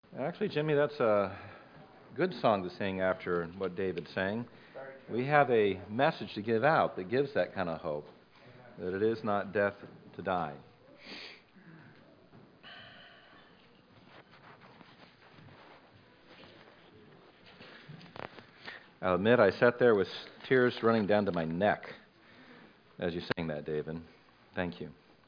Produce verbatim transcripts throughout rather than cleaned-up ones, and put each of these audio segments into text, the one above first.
Actually, Jimmy, that's a good song to sing after what David sang. We have a message to give out that gives that kind of hope, that it is not death to die. I'll admit I sat there with tears running down to my neck as you sang that, David. Thank you.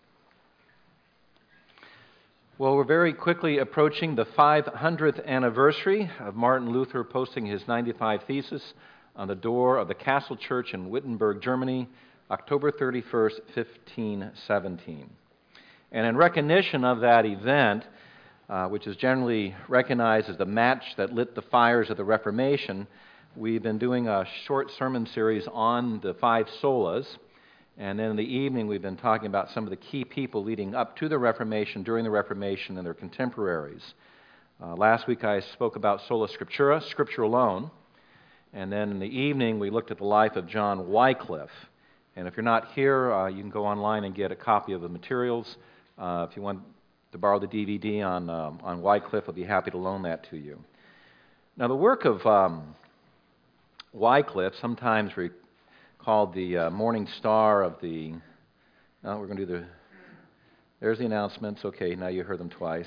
Well, we're very quickly approaching the five hundredth anniversary of Martin Luther posting his ninety-five Theses on the door of the Castle Church in Wittenberg, Germany, October thirty-first, fifteen seventeen. And in recognition of that event, uh, which is generally recognized as the match that lit the fires of the Reformation, we've been doing a short sermon series on the five solas. And then in the evening, we've been talking about some of the key people leading up to the Reformation, during the Reformation, and their contemporaries. Uh, last week, I spoke about sola scriptura, Scripture alone. And then in the evening, we looked at the life of John Wycliffe. And if you're not here, uh, you can go online and get a copy of the materials. Uh, if you want to borrow the D V D on, um, on Wycliffe, I'll be happy to loan that to you. Now, the work of um, Wycliffe, sometimes re- called the uh, Morning Star of the... No, we're going to do the... There's the announcements. Okay, now you heard them twice.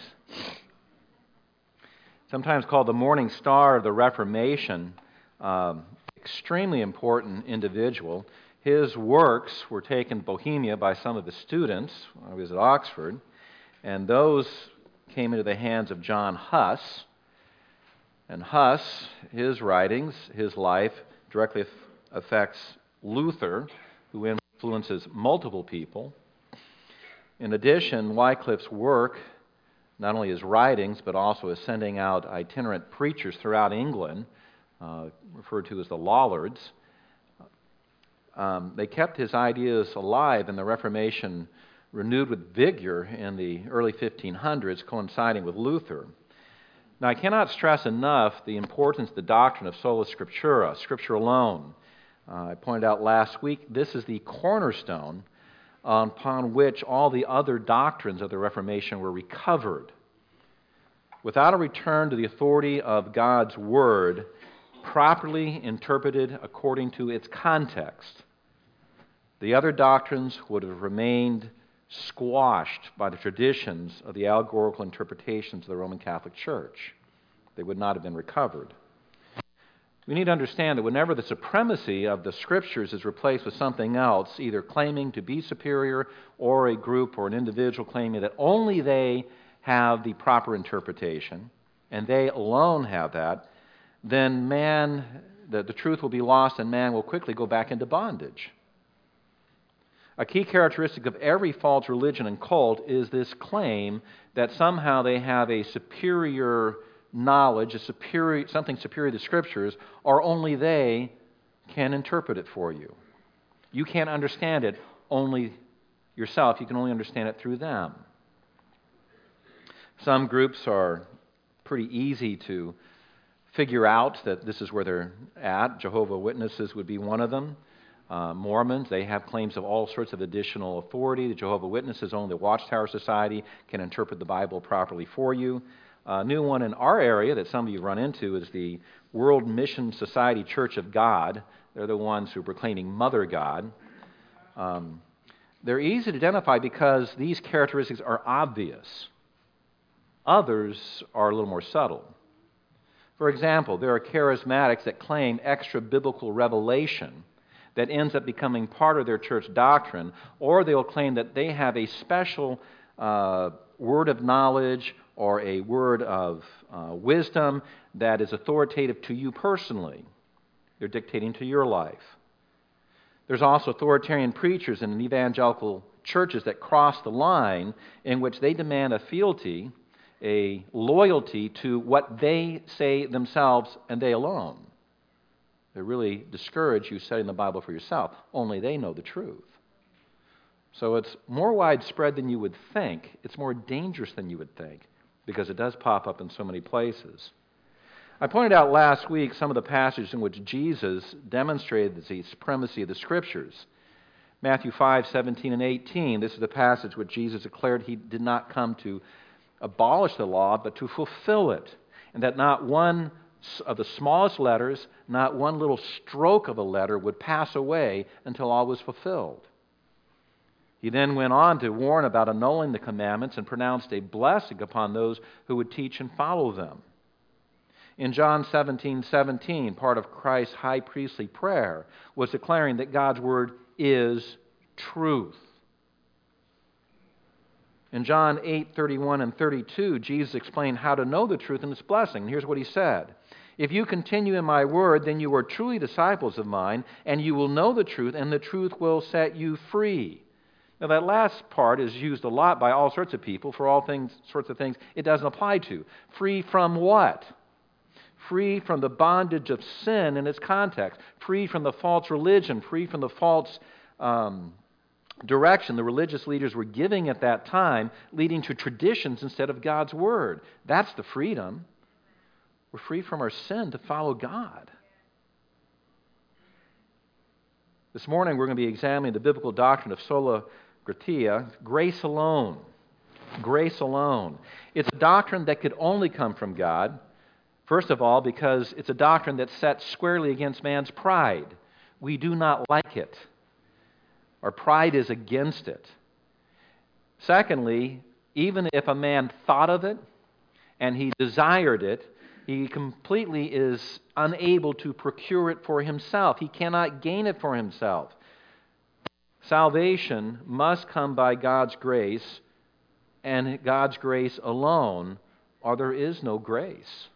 Sometimes called the Morning Star of the Reformation. Um, extremely important individual. His works were taken to Bohemia by some of his students when he was at Oxford, and those came into the hands of John Huss. And Huss, his writings, his life, directly affects Luther, who influences multiple people. In addition, Wycliffe's work, not only his writings, but also his sending out itinerant preachers throughout England, uh, referred to as the Lollards, um, they kept his ideas alive, and the Reformation renewed with vigor in the early fifteen hundreds, coinciding with Luther. Now, I cannot stress enough the importance of the doctrine of sola scriptura, Scripture alone. Uh, I pointed out last week, this is the cornerstone upon which all the other doctrines of the Reformation were recovered. Without a return to the authority of God's Word, properly interpreted according to its context, the other doctrines would have remained squashed by the traditions of the allegorical interpretations of the Roman Catholic Church. They would not have been recovered. We need to understand that whenever the supremacy of the Scriptures is replaced with something else, either claiming to be superior or a group or an individual claiming that only they have the proper interpretation, and they alone have that, then man, the, the truth will be lost and man will quickly go back into bondage. A key characteristic of every false religion and cult is this claim that somehow they have a superior knowledge, a superior, something superior to the Scriptures, or only they can interpret it for you. You can't understand it only yourself. You can only understand it through them. Some groups are pretty easy to figure out that this is where they're at. Jehovah's Witnesses would be one of them. Uh, Mormons, they have claims of all sorts of additional authority. The Jehovah's Witnesses, only the Watchtower Society can interpret the Bible properly for you. A new one in our area that some of you run into is the World Mission Society Church of God. They're the ones who are proclaiming Mother God. Um, they're easy to identify because these characteristics are obvious. Others are a little more subtle. For example, there are charismatics that claim extra-biblical revelation that ends up becoming part of their church doctrine, or they'll claim that they have a special uh, word of knowledge or a word of uh, wisdom that is authoritative to you personally. They're dictating to your life. There's also authoritarian preachers in evangelical churches that cross the line in which they demand a fealty, a loyalty to what they say themselves and they alone. They really discourage you studying the Bible for yourself. Only they know the truth. So it's more widespread than you would think. It's more dangerous than you would think, because it does pop up in so many places. I pointed out last week some of the passages in which Jesus demonstrated the supremacy of the Scriptures. Matthew five, seventeen, and eighteen. This is the passage where Jesus declared he did not come to abolish the law, but to fulfill it. and that not one of the smallest letters, not one little stroke of a letter would pass away until all was fulfilled. He then went on to warn about annulling the commandments and pronounced a blessing upon those who would teach and follow them. In John seventeen seventeen, part of Christ's high priestly prayer was declaring that God's word is truth. In John eight thirty-one and thirty-two, Jesus explained how to know the truth and its blessing. Here's what he said. If you continue in my word, then you are truly disciples of mine, and you will know the truth, and the truth will set you free. Now, that last part is used a lot by all sorts of people for all things, sorts of things it doesn't apply to. Free from what? Free from the bondage of sin in its context. Free from the false religion. Free from the false um, direction the religious leaders were giving at that time, leading to traditions instead of God's word. That's the freedom. We're free from our sin to follow God. This morning we're going to be examining the biblical doctrine of sola gratia, grace alone. Grace alone. It's a doctrine that could only come from God. First of all, because it's a doctrine that sets squarely against man's pride. We do not like it. Our pride is against it. Secondly, even if a man thought of it and he desired it, he completely is unable to procure it for himself. He cannot gain it for himself. Salvation must come by God's grace, and God's grace alone, or there is no grace.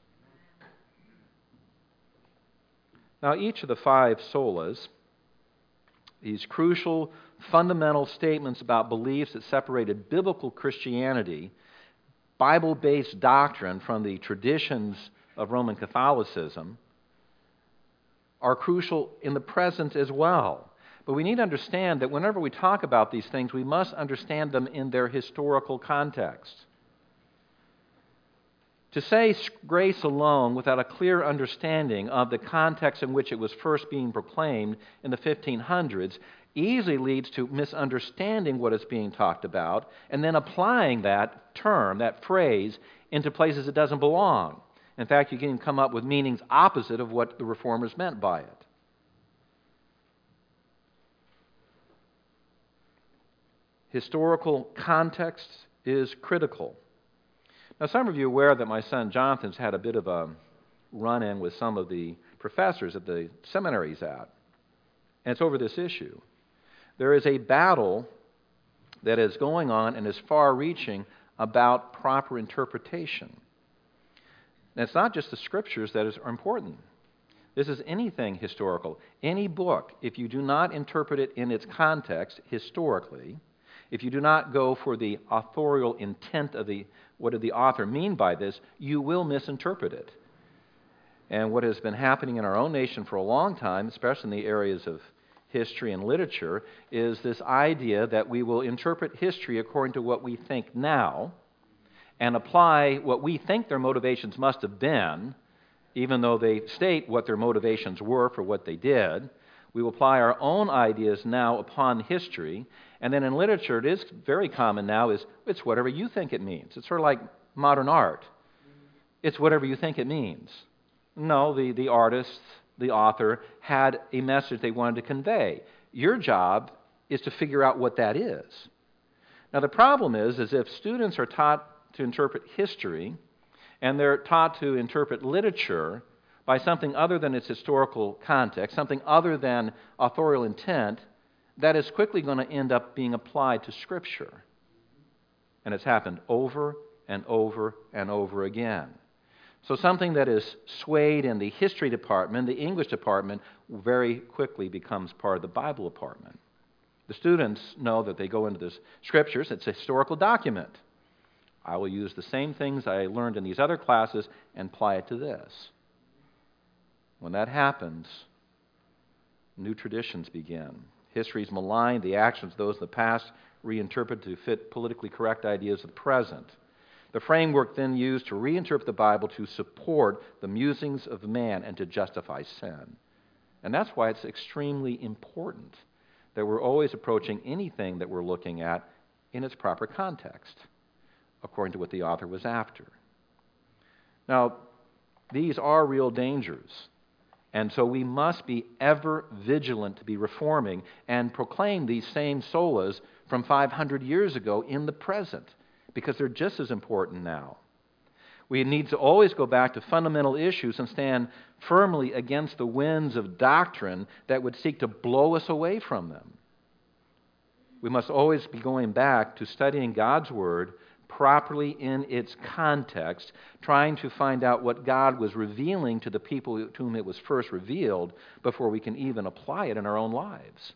Now, each of the five solas, these crucial, fundamental statements about beliefs that separated biblical Christianity, Bible-based doctrine from the traditions of Roman Catholicism, are crucial in the present as well. But we need to understand that whenever we talk about these things, we must understand them in their historical context. To say grace alone without a clear understanding of the context in which it was first being proclaimed in the fifteen hundreds easily leads to misunderstanding what is being talked about and then applying that term, that phrase, into places it doesn't belong. In fact, you can come up with meanings opposite of what the Reformers meant by it. Historical context is critical. Now, some of you are aware that my son Jonathan's had a bit of a run-in with some of the professors at the seminary he's at, and it's over this issue. There is a battle that is going on and is far-reaching about proper interpretation. And it's not just the Scriptures that is, are important. This is anything historical. Any book, if you do not interpret it in its context historically, if you do not go for the authorial intent of the what did the author mean by this, you will misinterpret it. And what has been happening in our own nation for a long time, especially in the areas of history and literature, is this idea that we will interpret history according to what we think now and apply what we think their motivations must have been, even though they state what their motivations were for what they did. We will apply our own ideas now upon history. And then in literature, it is very common now, is it's whatever you think it means. It's sort of like modern art. It's whatever you think it means. No, the, the artist, the author, had a message they wanted to convey. Your job is to figure out what that is. Now, the problem is, is if students are taught to interpret history, and they're taught to interpret literature by something other than its historical context, something other than authorial intent, that is quickly going to end up being applied to Scripture. And it's happened over and over and over again. So something that is swayed in the history department, the English department, very quickly becomes part of the Bible department. The students know that they go into the Scriptures. It's a historical document. I will use the same things I learned in these other classes and apply it to this. When that happens, new traditions begin. History is maligned, the actions of those in the past reinterpreted to fit politically correct ideas of the present. The framework then used to reinterpret the Bible to support the musings of man and to justify sin. And that's why it's extremely important that we're always approaching anything that we're looking at in its proper context, according to what the author was after. Now, These are real dangers. And so we must be ever vigilant to be reforming and proclaim these same solas from five hundred years ago in the present, because they're just as important now. We need to always go back to fundamental issues and stand firmly against the winds of doctrine that would seek to blow us away from them. We must always be going back to studying God's Word properly in its context, trying to find out what God was revealing to the people to whom it was first revealed before we can even apply it in our own lives.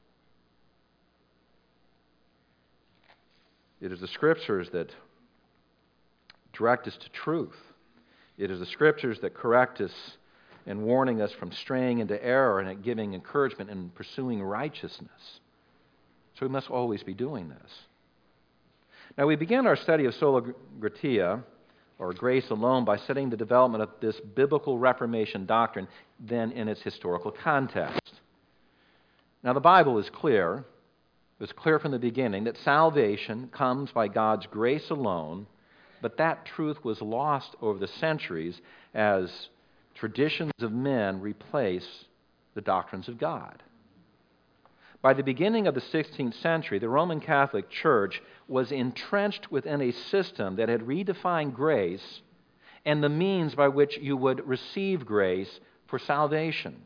It is the Scriptures that direct us to truth. It is the Scriptures that correct us in warning us from straying into error and at giving encouragement in pursuing righteousness. So we must always be doing this. Now, we begin our study of sola gratia, or grace alone, by studying the development of this biblical Reformation doctrine, then in its historical context. Now, the Bible is clear. It was clear from the beginning that salvation comes by God's grace alone, but that truth was lost over the centuries as traditions of men replace the doctrines of God. By the beginning of the sixteenth century, the Roman Catholic Church was entrenched within a system that had redefined grace and the means by which you would receive grace for salvation.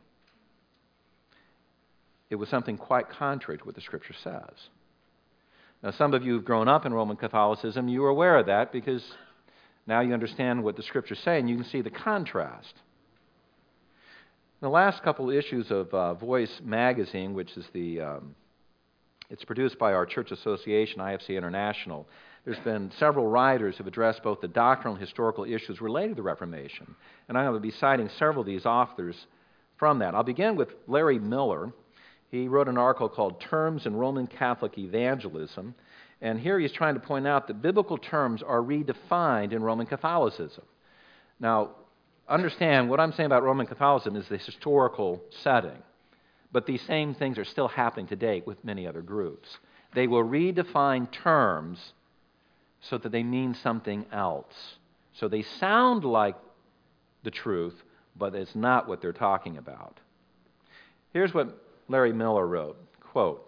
It was something quite contrary to what the Scripture says. Now, some of you who've grown up in Roman Catholicism, you are aware of that because now you understand what the Scriptures say and you can see the contrast. In the last couple issues of uh, Voice magazine, which is the, um, it's produced by our church association, I F C International, there's been several writers who have addressed both the doctrinal and historical issues related to the Reformation. And I'm going to be citing several of these authors from that. I'll begin with Larry Miller. He wrote an article called Terms in Roman Catholic Evangelism. And here he's trying to point out that biblical terms are redefined in Roman Catholicism. Now, understand what I'm saying about Roman Catholicism is this historical setting. But these same things are still happening today with many other groups. They will redefine terms so that they mean something else. So they sound like the truth, but it's not what they're talking about. Here's what Larry Miller wrote, quote,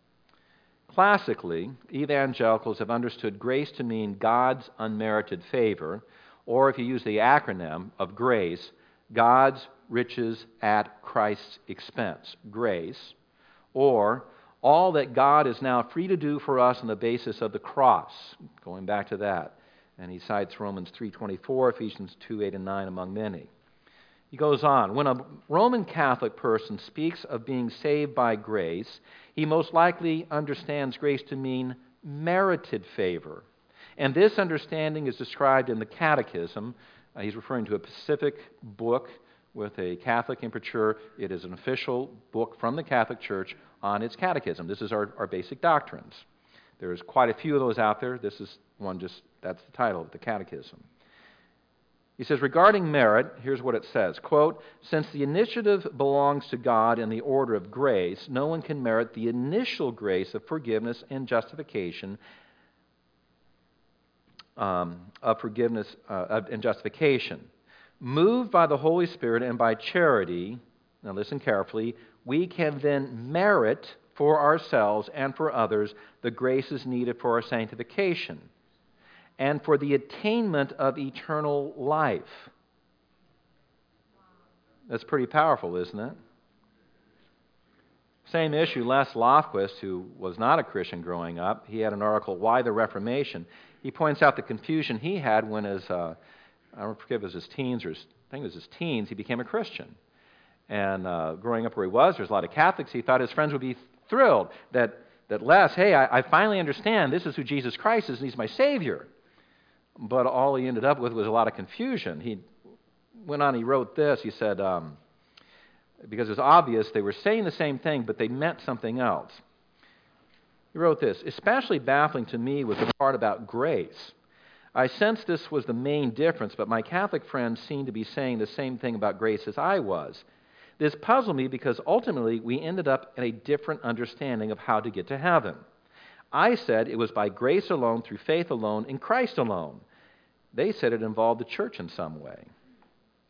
"Classically, evangelicals have understood grace to mean God's unmerited favor, or if you use the acronym of GRACE, God's riches at Christ's expense, grace, or all that God is now free to do for us on the basis of the cross," going back to that. And he cites Romans three twenty-four, Ephesians two eight and nine, among many. He goes on, "When a Roman Catholic person speaks of being saved by grace, he most likely understands grace to mean merited favor. And this understanding is described in the Catechism." Uh, he's referring to a specific book with a Catholic imprimatur. It is an official book from the Catholic Church on its catechism. This is our, our basic doctrines. There's quite a few of those out there. This is one just, that's the title of the Catechism. He says, regarding merit, here's what it says, quote, "Since the initiative belongs to God in the order of grace, no one can merit the initial grace of forgiveness and justification, um, of forgiveness uh, and justification. Moved by the Holy Spirit and by charity," now listen carefully, "we can then merit for ourselves and for others the graces needed for our sanctification and for the attainment of eternal life." That's pretty powerful, isn't it? Same issue, Les Lofquist, who was not a Christian growing up, he had an article, Why the Reformation? He points out the confusion he had when his, uh, I don't forget if it was his teens or his, I think it was his teens, he became a Christian. And uh, growing up where he was, there's a lot of Catholics, he thought his friends would be thrilled that, that Les, hey, I, I finally understand this is who Jesus Christ is and He's my Savior. But all he ended up with was a lot of confusion. He went on, he wrote this, he said, um, because it's obvious they were saying the same thing, but they meant something else. He wrote this, "Especially baffling to me was the part about grace. I sensed this was the main difference, but my Catholic friends seemed to be saying the same thing about grace as I was. This puzzled me because ultimately we ended up in a different understanding of how to get to heaven. I said it was by grace alone, through faith alone, in Christ alone. They said it involved the church in some way."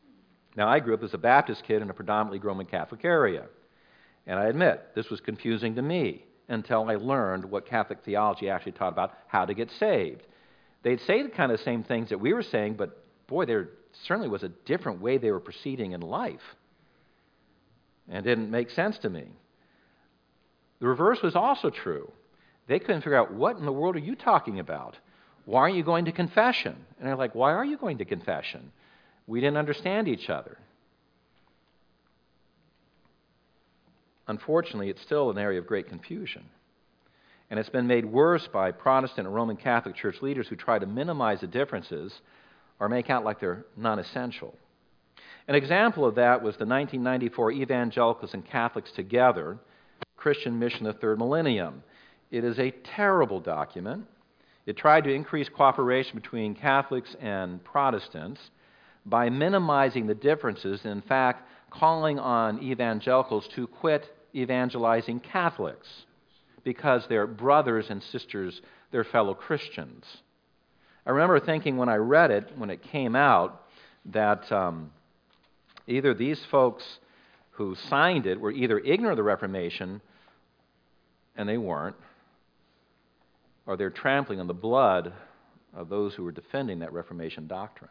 Now, I grew up as a Baptist kid in a predominantly Roman Catholic area. And I admit, this was confusing to me until I learned what Catholic theology actually taught about how to get saved. They'd say the kind of same things that we were saying, but boy, there certainly was a different way they were proceeding in life. And it didn't make sense to me. The reverse was also true. They couldn't figure out, what in the world are you talking about? Why aren't you going to confession? And they're like, why are you going to confession? We didn't understand each other. Unfortunately, it's still an area of great confusion. And it's been made worse by Protestant and Roman Catholic Church leaders who try to minimize the differences or make out like they're non-essential. An example of that was the nineteen ninety-four Evangelicals and Catholics Together, Christian Mission of the Third Millennium. It is a terrible document. It tried to increase cooperation between Catholics and Protestants by minimizing the differences, and in fact, calling on evangelicals to quit evangelizing Catholics because they're brothers and sisters, they're fellow Christians. I remember thinking when I read it, when it came out, that um, either these folks who signed it were either ignorant of the Reformation, and they weren't, or they're trampling on the blood of those who were defending that Reformation doctrine.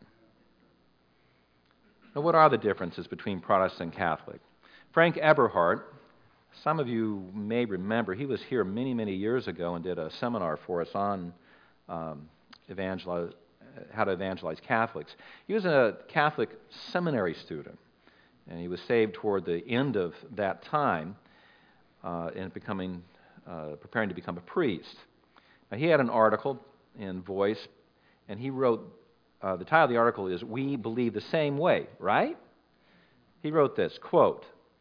Now, what are the differences between Protestant and Catholic? Frank Eberhardt, some of you may remember, he was here many, many years ago and did a seminar for us on um, evangelize, how to evangelize Catholics. He was a Catholic seminary student, and he was saved toward the end of that time uh, and becoming, uh, preparing to become a priest. Now, he had an article in Voice, and he wrote, uh, the title of the article is, "We Believe the Same Way," right? He wrote this, quote,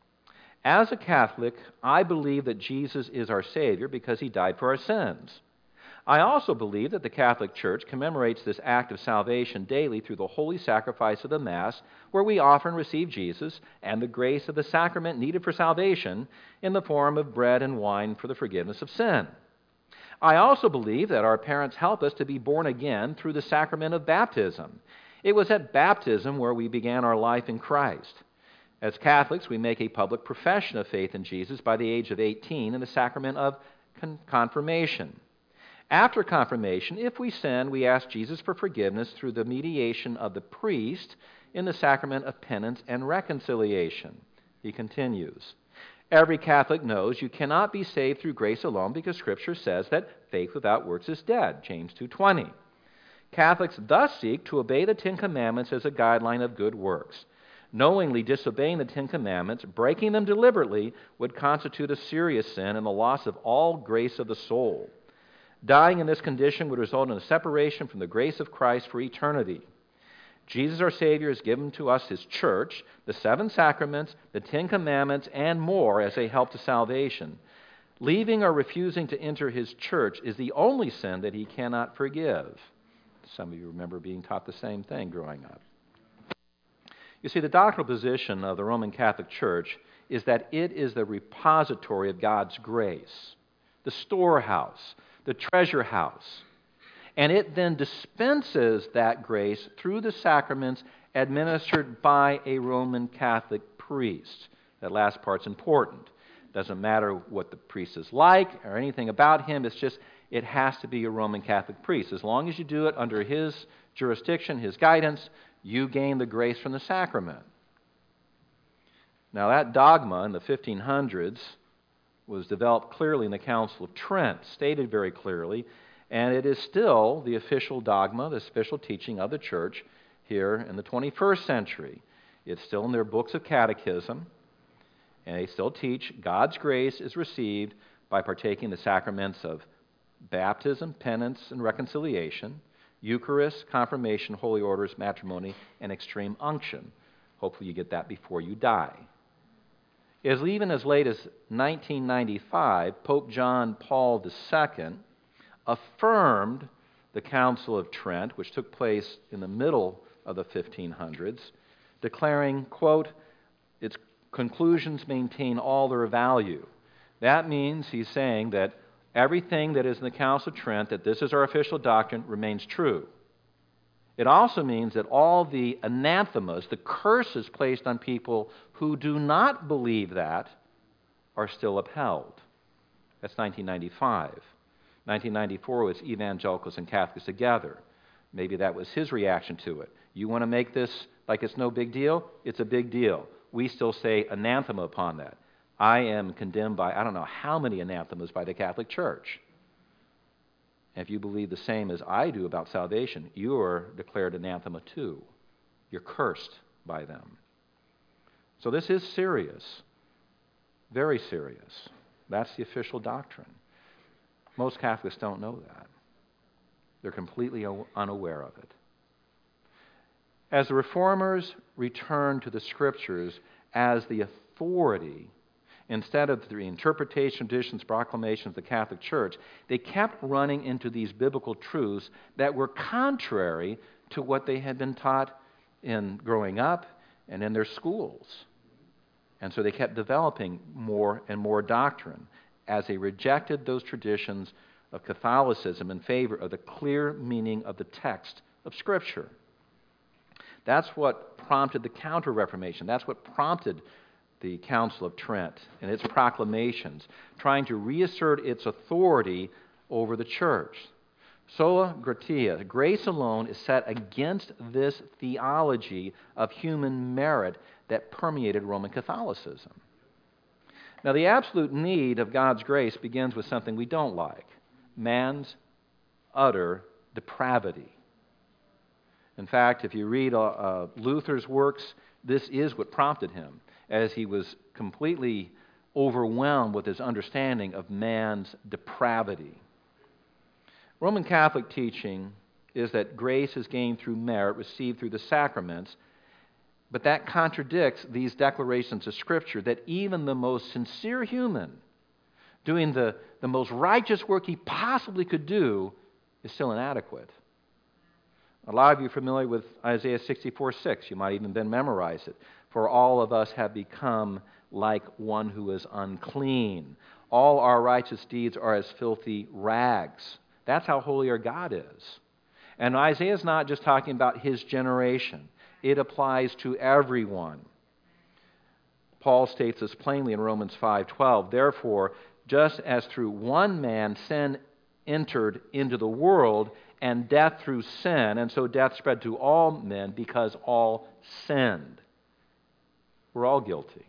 "As a Catholic, I believe that Jesus is our Savior because He died for our sins. I also believe that the Catholic Church commemorates this act of salvation daily through the holy sacrifice of the Mass, where we often receive Jesus and the grace of the sacrament needed for salvation in the form of bread and wine for the forgiveness of sin. I also believe that our parents help us to be born again through the sacrament of baptism. It was at baptism where we began our life in Christ. As Catholics, we make a public profession of faith in Jesus by the age of eighteen in the sacrament of con- confirmation. After confirmation, if we sin, we ask Jesus for forgiveness through the mediation of the priest in the sacrament of penance and reconciliation." He continues, "Every Catholic knows you cannot be saved through grace alone because Scripture says that faith without works is dead, James two twenty. Catholics thus seek to obey the Ten Commandments as a guideline of good works. Knowingly disobeying the Ten Commandments, breaking them deliberately, would constitute a serious sin and the loss of all grace of the soul. Dying in this condition would result in a separation from the grace of Christ for eternity. Jesus our Savior has given to us His church, the seven sacraments, the Ten Commandments, and more as a help to salvation. Leaving or refusing to enter His church is the only sin that He cannot forgive." Some of you remember being taught the same thing growing up. You see, the doctrinal position of the Roman Catholic Church is that it is the repository of God's grace, the storehouse, the treasure house. And it then dispenses that grace through the sacraments administered by a Roman Catholic priest. That last part's important. Doesn't matter what the priest is like or anything about him. It's just, it has to be a Roman Catholic priest. As long as you do it under his jurisdiction, his guidance, you gain the grace from the sacrament. Now, that dogma in the fifteen hundreds was developed clearly in the Council of Trent, stated very clearly, and it is still the official dogma, the official teaching of the Church here in the twenty-first century. It's still in their books of catechism, and they still teach God's grace is received by partaking the sacraments of baptism, penance, and reconciliation, Eucharist, confirmation, holy orders, matrimony, and extreme unction. Hopefully you get that before you die. As even as late as nineteen ninety-five, Pope John Paul the Second affirmed the Council of Trent, which took place in the middle of the fifteen hundreds, declaring, quote, "Its conclusions maintain all their value." That means he's saying that everything that is in the Council of Trent, that this is our official doctrine, remains true. It also means that all the anathemas, the curses placed on people who do not believe that, are still upheld. That's nineteen ninety-five. nineteen ninety-four was evangelicals and Catholics together. Maybe that was his reaction to it. You want to make this like it's no big deal? It's a big deal. We still say anathema upon that. I am condemned by I don't know how many anathemas by the Catholic Church. If you believe the same as I do about salvation, you are declared anathema too. You're cursed by them. So this is serious. Very serious. That's the official doctrine. Most Catholics don't know that. They're completely unaware of it. As the Reformers returned to the Scriptures as the authority, instead of the interpretation, traditions, proclamations of the Catholic Church, they kept running into these biblical truths that were contrary to what they had been taught in growing up and in their schools. And so they kept developing more and more doctrine as they rejected those traditions of Catholicism in favor of the clear meaning of the text of Scripture. That's what prompted the Counter-Reformation. That's what prompted the Council of Trent and its proclamations, trying to reassert its authority over the church. Sola gratia, grace alone, is set against this theology of human merit that permeated Roman Catholicism. Now, the absolute need of God's grace begins with something we don't like: man's utter depravity. In fact, if you read uh, uh, Luther's works, this is what prompted him, as he was completely overwhelmed with his understanding of man's depravity. Roman Catholic teaching is that grace is gained through merit received through the sacraments, but that contradicts these declarations of Scripture that even the most sincere human, doing the, the most righteous work he possibly could do, is still inadequate. A lot of you are familiar with Isaiah sixty-four six. You might even then memorize it. For all of us have become like one who is unclean. All our righteous deeds are as filthy rags. That's how holy our God is. And Isaiah is not just talking about his generation. It applies to everyone. Paul states this plainly in Romans five twelve. Therefore, just as through one man sin entered into the world, and death through sin, and so death spread to all men because all sinned. We're all guilty.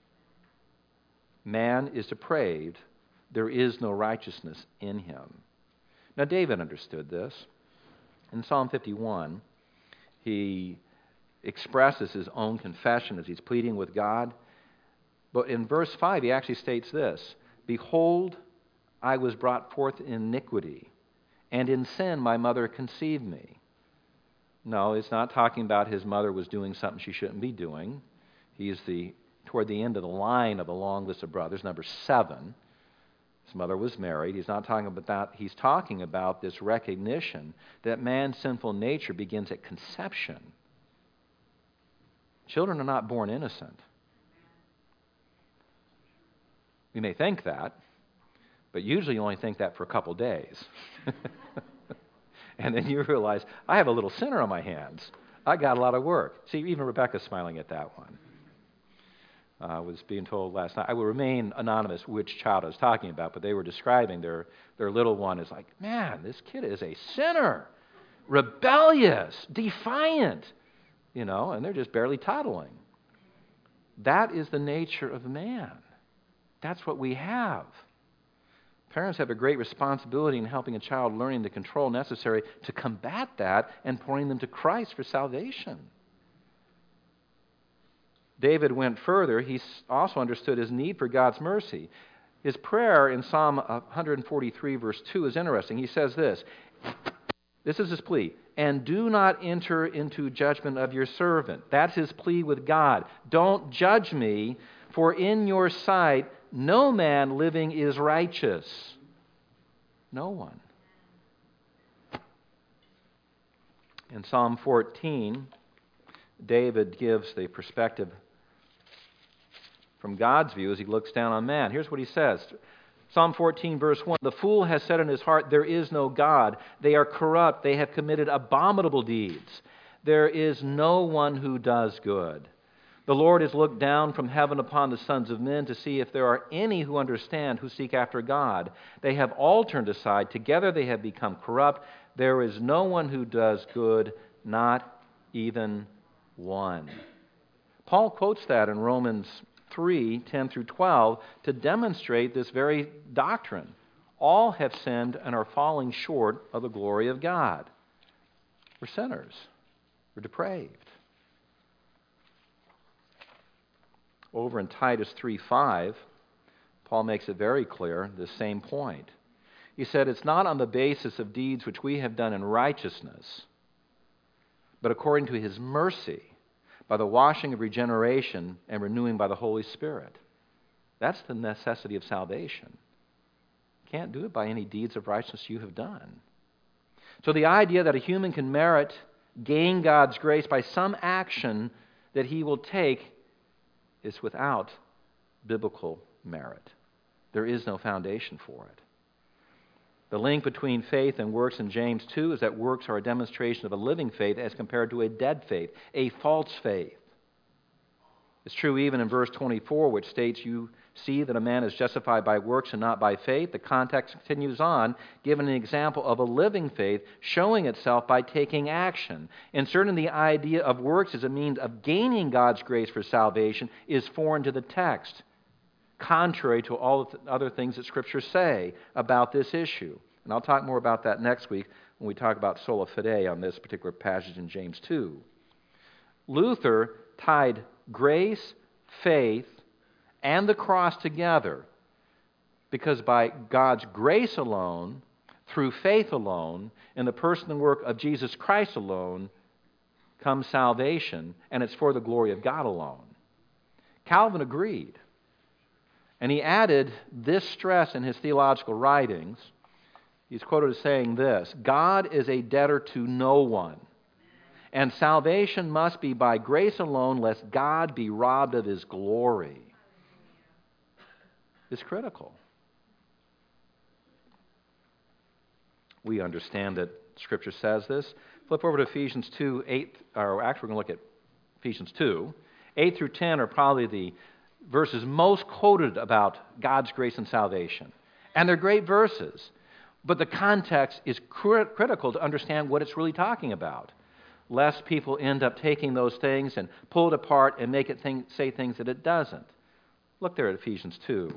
Man is depraved. There is no righteousness in him. Now, David understood this. In Psalm fifty-one, he expresses his own confession as he's pleading with God. But in verse five, he actually states this: Behold, I was brought forth in iniquity, and in sin my mother conceived me. No, it's not talking about his mother was doing something she shouldn't be doing. He's the toward the end of the line of a long list of brothers, number seven. His mother was married. He's not talking about that. He's talking about this recognition that man's sinful nature begins at conception. Children are not born innocent. We may think that, but usually you only think that for a couple days. And then you realize, I have a little sinner on my hands. I got a lot of work. See, even Rebecca's smiling at that one. I uh, was being told last night, I will remain anonymous which child I was talking about, but they were describing their, their little one as like, man, this kid is a sinner, rebellious, defiant, you know, and they're just barely toddling. That is the nature of man. That's what we have. Parents have a great responsibility in helping a child learning the control necessary to combat that and pointing them to Christ for salvation. David went further. He also understood his need for God's mercy. His prayer in Psalm one forty-three, verse two, is interesting. He says this. This is his plea. And do not enter into judgment of your servant. That's his plea with God. Don't judge me, for in your sight no man living is righteous. No one. In Psalm fourteen, David gives the perspective from God's view as he looks down on man. Here's what he says. Psalm fourteen, verse one, the fool has said in his heart, there is no God. They are corrupt. They have committed abominable deeds. There is no one who does good. The Lord has looked down from heaven upon the sons of men to see if there are any who understand, who seek after God. They have all turned aside. Together they have become corrupt. There is no one who does good, not even one. Paul quotes that in Romans three, ten through twelve to demonstrate this very doctrine. All have sinned and are falling short of the glory of God. We're sinners. We're depraved. Over in Titus three five, Paul makes it very clear, the same point. He said, it's not on the basis of deeds which we have done in righteousness, but according to his mercy, by the washing of regeneration and renewing by the Holy Spirit. That's the necessity of salvation. You can't do it by any deeds of righteousness you have done. So the idea that a human can merit, gain God's grace by some action that he will take is without biblical merit. There is no foundation for it. The link between faith and works in James two is that works are a demonstration of a living faith as compared to a dead faith, a false faith. It's true even in verse twenty-four, which states, you see that a man is justified by works and not by faith. The context continues on, giving an example of a living faith showing itself by taking action. Inserting the idea of works as a means of gaining God's grace for salvation is foreign to the text, contrary to all of the other things that Scripture say about this issue. And I'll talk more about that next week when we talk about sola fide on this particular passage in James two. Luther tied grace, faith, and the cross together because by God's grace alone, through faith alone, in the person and work of Jesus Christ alone, comes salvation, and it's for the glory of God alone. Calvin agreed. And he added this stress in his theological writings. He's quoted as saying this, God is a debtor to no one, and salvation must be by grace alone, lest God be robbed of his glory. It's critical. We understand that Scripture says this. Flip over to Ephesians two, eight, or actually we're going to look at Ephesians two. eight through ten are probably the verses most quoted about God's grace and salvation. And they're great verses. But the context is crit- critical to understand what it's really talking about, lest people end up taking those things and pull it apart and make it think, say things that it doesn't. Look there at Ephesians two.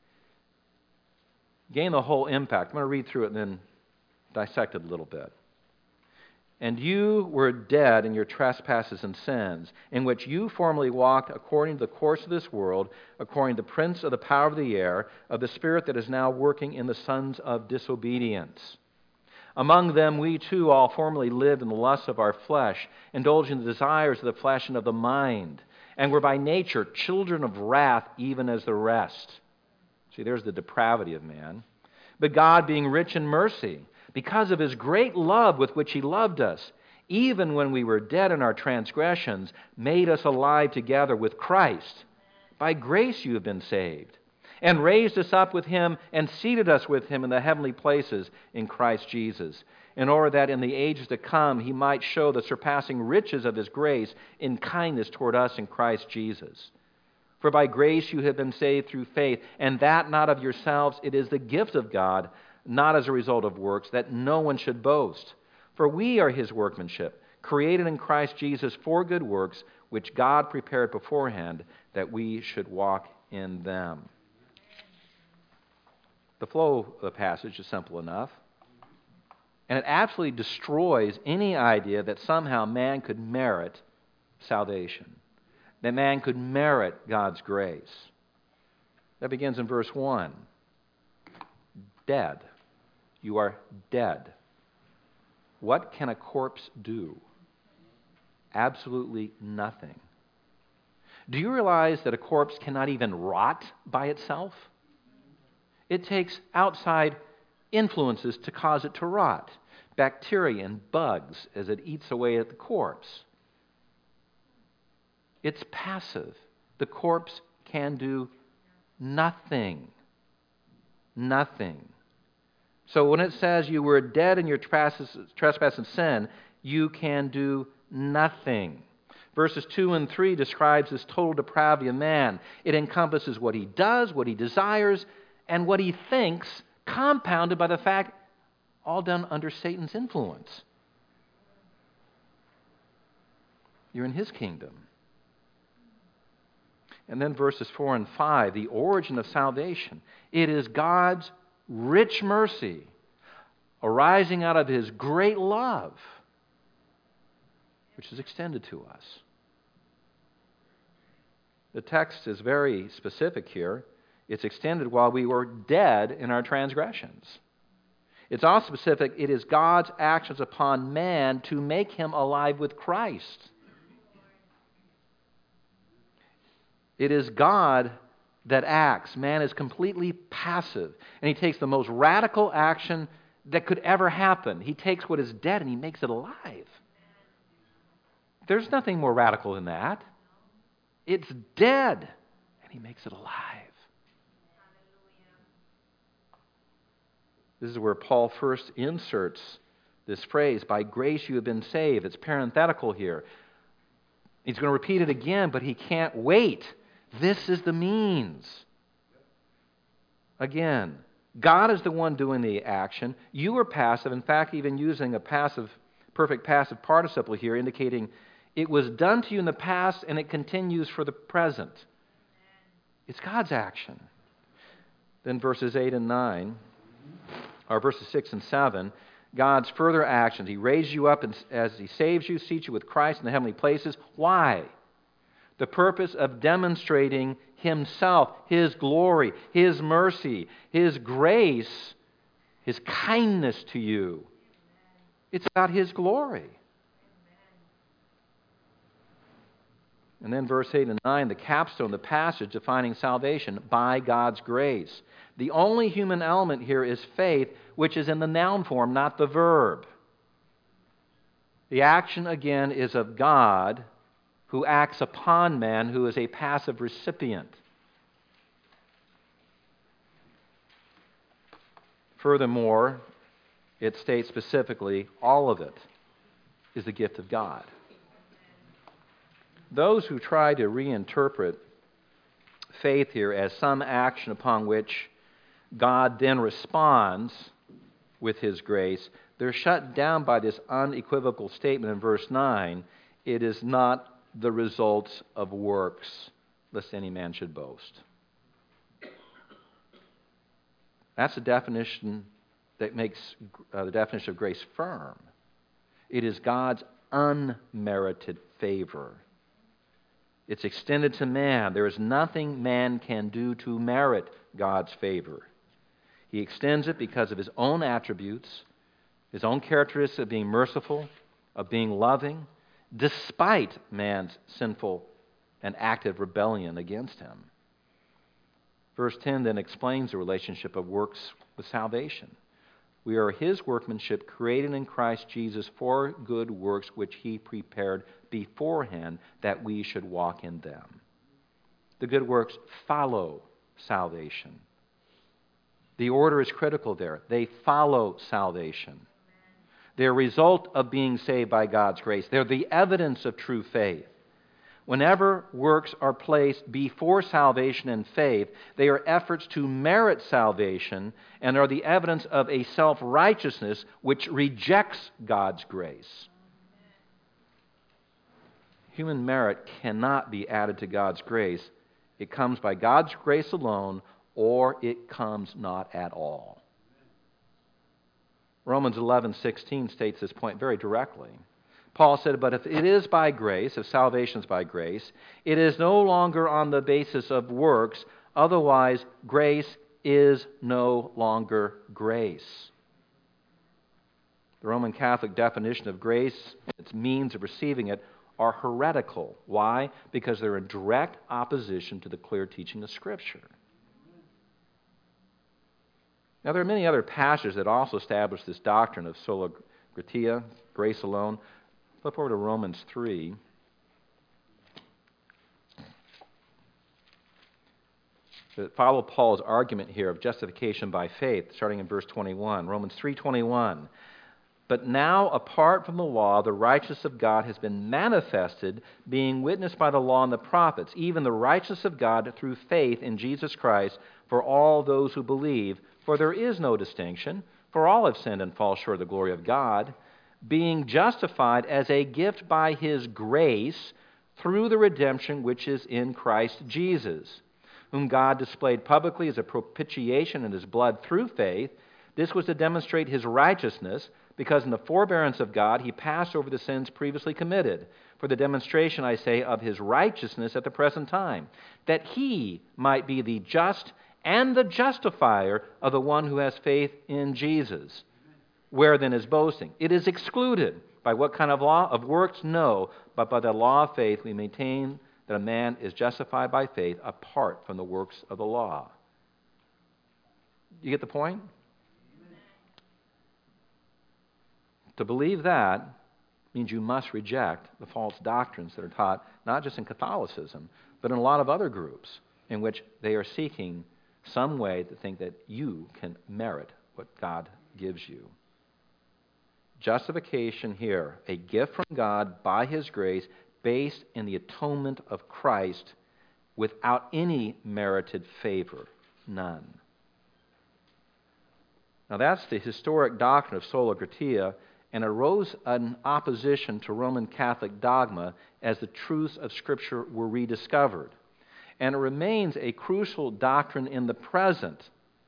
Gain the whole impact. I'm going to read through it and then dissect it a little bit. And you were dead in your trespasses and sins, in which you formerly walked according to the course of this world, according to the prince of the power of the air, of the spirit that is now working in the sons of disobedience. Among them we too all formerly lived in the lusts of our flesh, indulging the desires of the flesh and of the mind, and were by nature children of wrath, even as the rest. See, there's the depravity of man. But God, being rich in mercy, because of his great love with which he loved us, even when we were dead in our transgressions, made us alive together with Christ. By grace you have been saved, and raised us up with him and seated us with him in the heavenly places in Christ Jesus, in order that in the ages to come he might show the surpassing riches of his grace in kindness toward us in Christ Jesus. For by grace you have been saved through faith, and that not of yourselves, it is the gift of God, not as a result of works, that no one should boast. For we are his workmanship, created in Christ Jesus for good works, which God prepared beforehand that we should walk in them. The flow of the passage is simple enough, and it absolutely destroys any idea that somehow man could merit salvation, that man could merit God's grace. That begins in verse one. Dead. You are dead. What can a corpse do? Absolutely nothing. Do you realize that a corpse cannot even rot by itself? It takes outside influences to cause it to rot. Bacteria and bugs as it eats away at the corpse. It's passive. The corpse can do nothing. nothing. So when it says you were dead in your trespass, trespass and sin, you can do nothing. Verses two and three describes this total depravity of man. It encompasses what he does, what he desires, and what he thinks, compounded by the fact all done under Satan's influence. You're in his kingdom. And then verses four and five, the origin of salvation. It is God's rich mercy arising out of his great love, which is extended to us. The text is very specific here. It's extended while we were dead in our transgressions. It's also specific. It is God's actions upon man to make him alive with Christ. It is God that acts. Man is completely passive. And he takes the most radical action that could ever happen. He takes what is dead and he makes it alive. There's nothing more radical than that. It's dead and he makes it alive. This is where Paul first inserts this phrase, by grace you have been saved. It's parenthetical here. He's going to repeat it again, but he can't wait. This is the means. Again, God is the one doing the action. You are passive, in fact, even using a passive, perfect passive participle here, indicating it was done to you in the past and it continues for the present. It's God's action. Then verses eight and nine, or verses six and seven, God's further actions. He raised you up as he saves you, seats you with Christ in the heavenly places. Why? The purpose of demonstrating himself, his glory, his mercy, his grace, his kindness to you. It's about his glory. And then verse eight and nine, the capstone, the passage defining salvation by God's grace. The only human element here is faith, which is in the noun form, not the verb. The action, again, is of God, who acts upon man, who is a passive recipient. Furthermore, it states specifically, all of it is the gift of God. Those who try to reinterpret faith here as some action upon which God then responds with his grace, they're shut down by this unequivocal statement in verse nine, it is not the results of works, lest any man should boast. That's the definition that makes uh, the definition of grace firm. It is God's unmerited favor. It's extended to man. There is nothing man can do to merit God's favor. He extends it because of his own attributes, his own characteristics of being merciful, of being loving, despite man's sinful and active rebellion against him. Verse ten then explains the relationship of works with salvation. We are his workmanship, created in Christ Jesus for good works which he prepared beforehand that we should walk in them. The good works follow salvation. The order is critical there. They follow salvation. They're a result of being saved by God's grace. They're the evidence of true faith. Whenever works are placed before salvation and faith, they are efforts to merit salvation and are the evidence of a self-righteousness which rejects God's grace. Human merit cannot be added to God's grace. It comes by God's grace alone, or it comes not at all. Romans eleven sixteen states this point very directly. Paul said, but if it is by grace, if salvation is by grace, it is no longer on the basis of works, otherwise grace is no longer grace. The Roman Catholic definition of grace, its means of receiving it, are heretical. Why? Because they're in direct opposition to the clear teaching of Scripture. Now, there are many other passages that also establish this doctrine of sola gratia, grace alone. Flip over to Romans three. that follow Paul's argument here of justification by faith, starting in verse twenty-one, Romans three twenty-one. But now, apart from the law, the righteousness of God has been manifested, being witnessed by the law and the prophets, even the righteousness of God through faith in Jesus Christ for all those who believe. For there is no distinction, for all have sinned and fall short of the glory of God, being justified as a gift by His grace through the redemption which is in Christ Jesus, whom God displayed publicly as a propitiation in His blood through faith. This was to demonstrate His righteousness, because in the forbearance of God He passed over the sins previously committed, for the demonstration, I say, of His righteousness at the present time, that He might be the just and the justifier of the one who has faith in Jesus. Where then is boasting? It is excluded. By what kind of law? Of works? No, but by the law of faith we maintain that a man is justified by faith apart from the works of the law. You get the point? To believe that means you must reject the false doctrines that are taught not just in Catholicism, but in a lot of other groups in which they are seeking some way to think that you can merit what God gives you. Justification here, a gift from God by His grace, based in the atonement of Christ without any merited favor, none. Now that's the historic doctrine of sola gratia, and arose an opposition to Roman Catholic dogma as the truths of Scripture were rediscovered. And it remains a crucial doctrine in the present.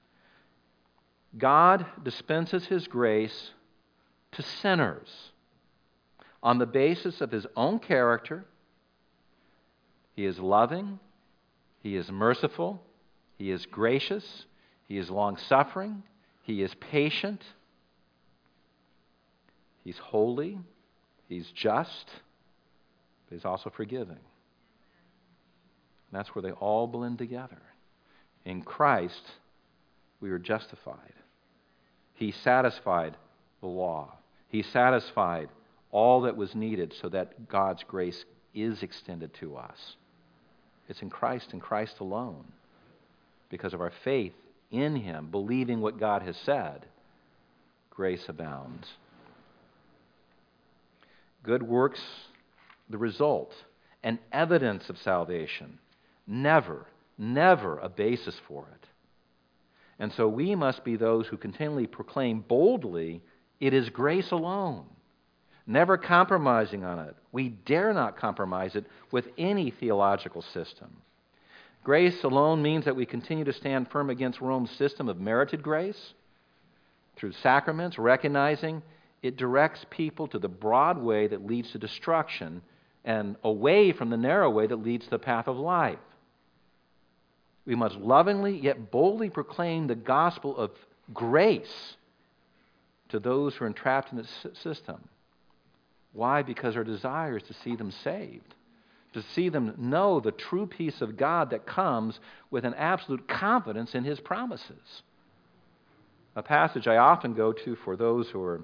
God dispenses His grace to sinners on the basis of His own character. He is loving, He is merciful, He is gracious, He is long-suffering, He is patient, He's holy, He's just, but He's also forgiving. And that's where they all blend together. In Christ, we are justified. He satisfied the law. He satisfied all that was needed so that God's grace is extended to us. It's in Christ and Christ alone. Because of our faith in Him, believing what God has said, grace abounds. Good works, the result, an evidence of salvation. Never, never a basis for it. And so we must be those who continually proclaim boldly, it is grace alone. Never compromising on it. We dare not compromise it with any theological system. Grace alone means that we continue to stand firm against Rome's system of merited grace through sacraments, recognizing it directs people to the broad way that leads to destruction and away from the narrow way that leads to the path of life. We must lovingly yet boldly proclaim the gospel of grace to those who are entrapped in the system. Why? Because our desire is to see them saved, to see them know the true peace of God that comes with an absolute confidence in His promises. A passage I often go to for those who are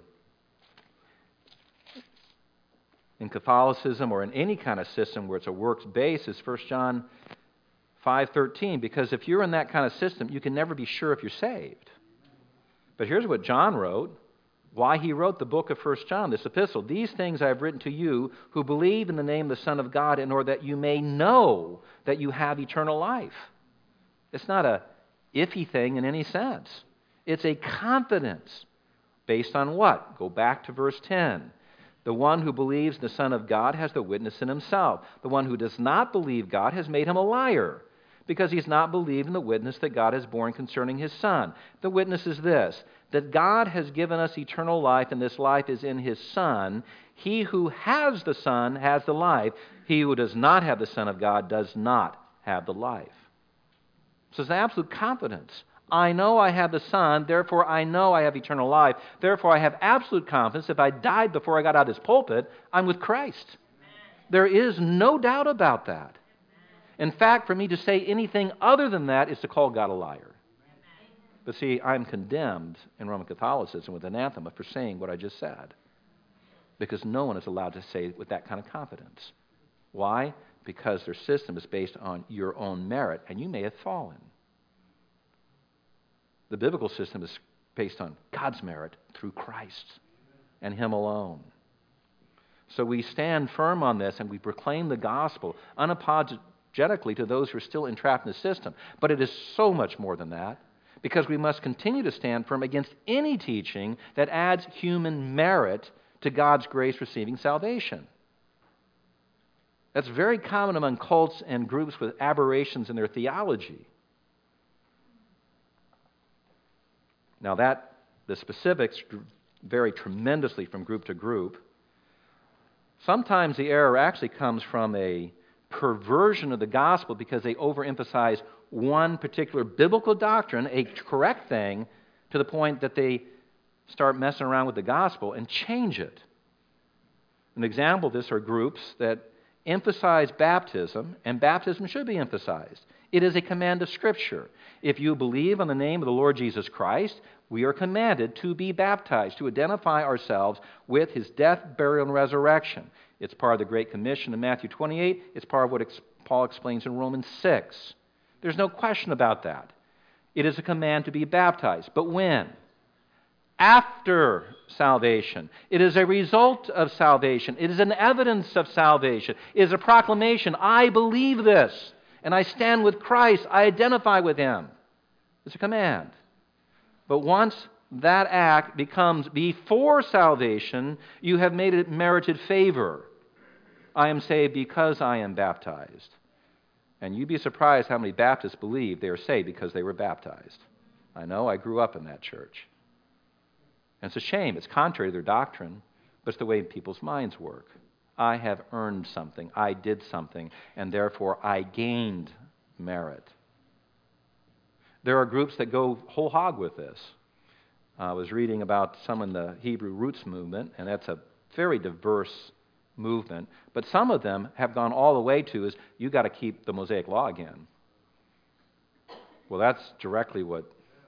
in Catholicism or in any kind of system where it's a works base is First John five thirteen, because if you're in that kind of system, you can never be sure if you're saved. But here's what John wrote, why he wrote the book of First John, this epistle. These things I have written to you who believe in the name of the Son of God, in order that you may know that you have eternal life. It's not a iffy thing in any sense. It's a confidence based on what? Go back to verse ten. The one who believes the Son of God has the witness in himself. The one who does not believe God has made him a liar, because he's not believed in the witness that God has borne concerning His Son. The witness is this, that God has given us eternal life, and this life is in His Son. He who has the Son has the life. He who does not have the Son of God does not have the life. So it's an absolute confidence. I know I have the Son, therefore I know I have eternal life. Therefore I have absolute confidence if I died before I got out of this pulpit, I'm with Christ. Amen. There is no doubt about that. In fact, for me to say anything other than that is to call God a liar. But see, I'm condemned in Roman Catholicism with anathema for saying what I just said. Because no one is allowed to say it with that kind of confidence. Why? Because their system is based on your own merit, and you may have fallen. The biblical system is based on God's merit through Christ and Him alone. So we stand firm on this and we proclaim the gospel unapologetically to those who are still entrapped in the system. But it is so much more than that, because we must continue to stand firm against any teaching that adds human merit to God's grace receiving salvation. That's very common among cults and groups with aberrations in their theology. Now that, the specifics vary tremendously from group to group. Sometimes the error actually comes from a perversion of the gospel because they overemphasize one particular biblical doctrine, a correct thing, to the point that they start messing around with the gospel and change it. An example of this are groups that emphasize baptism, and baptism should be emphasized. It is a command of Scripture. If you believe on the name of the Lord Jesus Christ, we are commanded to be baptized, to identify ourselves with His death, burial, and resurrection. It's part of the Great Commission in Matthew twenty-eight. It's part of what ex- Paul explains in Romans six. There's no question about that. It is a command to be baptized. But when? After salvation. It is a result of salvation. It is an evidence of salvation. It is a proclamation. I believe this, and I stand with Christ. I identify with Him. It's a command. But once that act becomes before salvation, you have made it merited favor. I am saved because I am baptized. And you'd be surprised how many Baptists believe they are saved because they were baptized. I know, I grew up in that church. And it's a shame. It's contrary to their doctrine, but it's the way people's minds work. I have earned something. I did something, and therefore I gained merit. There are groups that go whole hog with this. I was reading about some in the Hebrew Roots movement, and that's a very diverse movement. But some of them have gone all the way to is, you got to keep the Mosaic Law again. Well, that's directly what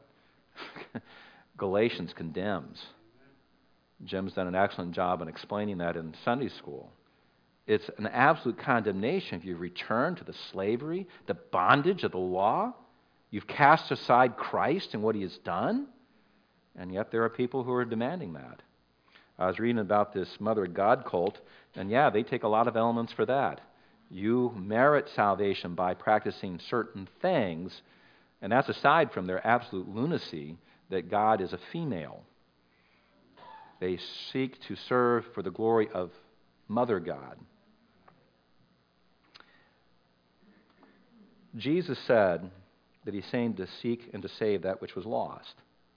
Galatians condemns. Jim's done an excellent job in explaining that in Sunday school. It's an absolute condemnation if you return to the slavery, the bondage of the law. You've cast aside Christ and what He has done, and yet there are people who are demanding that. I was reading about this Mother of God cult, and yeah, they take a lot of elements for that. You merit salvation by practicing certain things, and that's aside from their absolute lunacy that God is a female. They seek to serve for the glory of Mother God. Jesus said that He's saying to seek and to save that which was lost.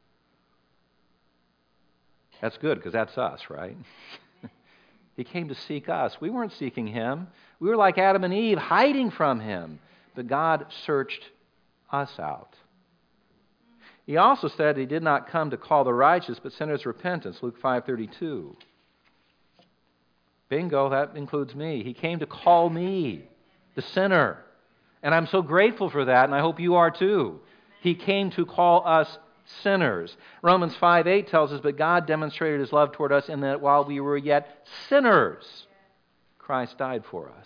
That's good, because that's us, right? He came to seek us. We weren't seeking Him. We were like Adam and Eve, hiding from Him. But God searched us out. He also said He did not come to call the righteous, but sinners to repentance, Luke five thirty-two. Bingo, that includes me. He came to call me, the sinner. And I'm so grateful for that, and I hope you are too. He came to call us sinners. Romans five eight tells us, but God demonstrated His love toward us in that while we were yet sinners, Christ died for us.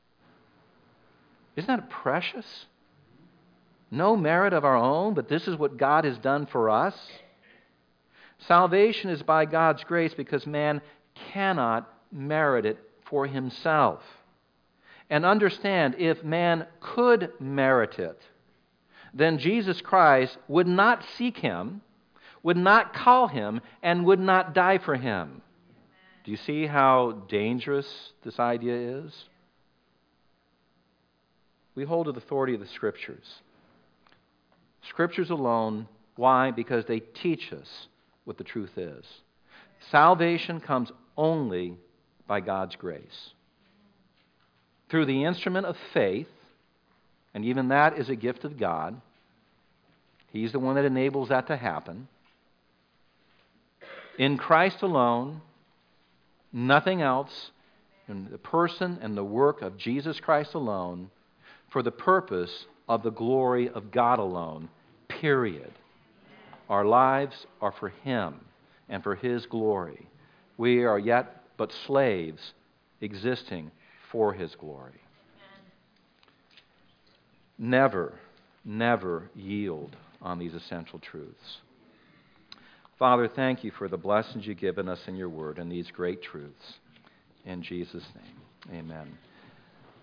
Isn't that precious? No merit of our own, but this is what God has done for us. Salvation is by God's grace because man cannot merit it for himself. And understand, if man could merit it, then Jesus Christ would not seek him, would not call him, and would not die for him. Do you see how dangerous this idea is? We hold to the authority of the Scriptures. Scriptures alone. Why? Because they teach us what the truth is. Salvation comes only by God's grace. Through the instrument of faith, and even that is a gift of God. He's the one that enables that to happen. In Christ alone, nothing else, in the person and the work of Jesus Christ alone, for the purpose of the glory of God alone, period. Our lives are for Him and for His glory. We are yet but slaves existing for His glory. Never, never yield on these essential truths. Father, thank you for the blessings you've given us in your word and these great truths. In Jesus' name, amen.